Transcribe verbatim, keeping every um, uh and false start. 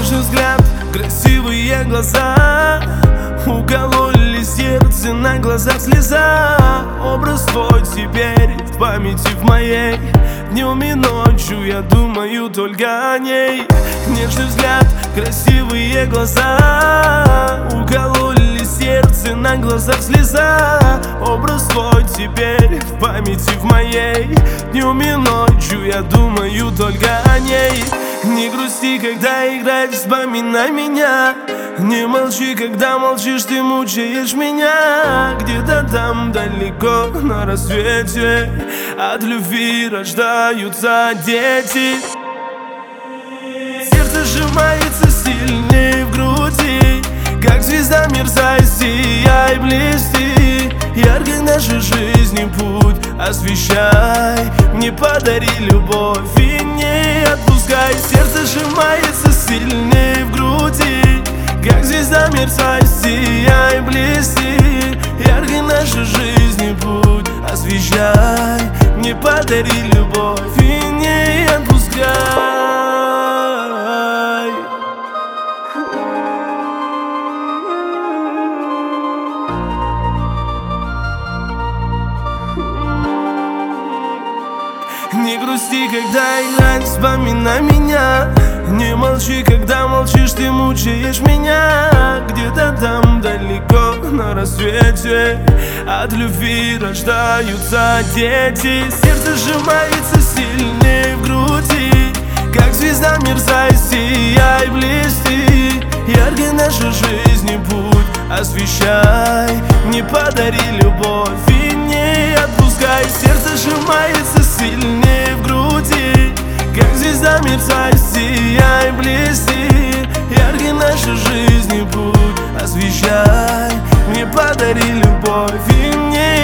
Нежный взгляд, красивые глаза укололи сердце, на глазах слеза. Образ твой теперь в памяти в моей. Днем и ночью я думаю только о ней. Нежный взгляд, красивые глаза укололи сердце, на глазах слеза. Образ твой теперь в памяти в моей. Днем и ночью я думаю только о ней. Не грусти, когда играть, вспоминай меня. Не молчи, когда молчишь, ты мучаешь меня. Где-то там далеко на рассвете от любви рождаются дети. Сердце сжимается сильнее в груди, как звезда мерцай, сияй, блести. Яркой нашей жизни путь освещай. Мне подари любовь и не отпускай. Сердце сжимается сильнее в груди, как звезда мерцай, сияй, блести. Яркой нашей жизни путь освещай. Мне подари любовь и не отпускай. Не грусти, когда играть, вспоминай меня. Не молчи, когда молчишь, ты мучаешь меня. Где-то там далеко на рассвете от любви рождаются дети. Сердце сжимается сильнее в груди, как звезда мерцай, сияй, блести. Яркой нашей жизни путь освещай. Мне подари любовь и не отпускай. Сердце сжимается сильнее в груди, как звезда мерцай, сияй, блести. Яркой нашей жизни путь освещай. Мне подари любовь и не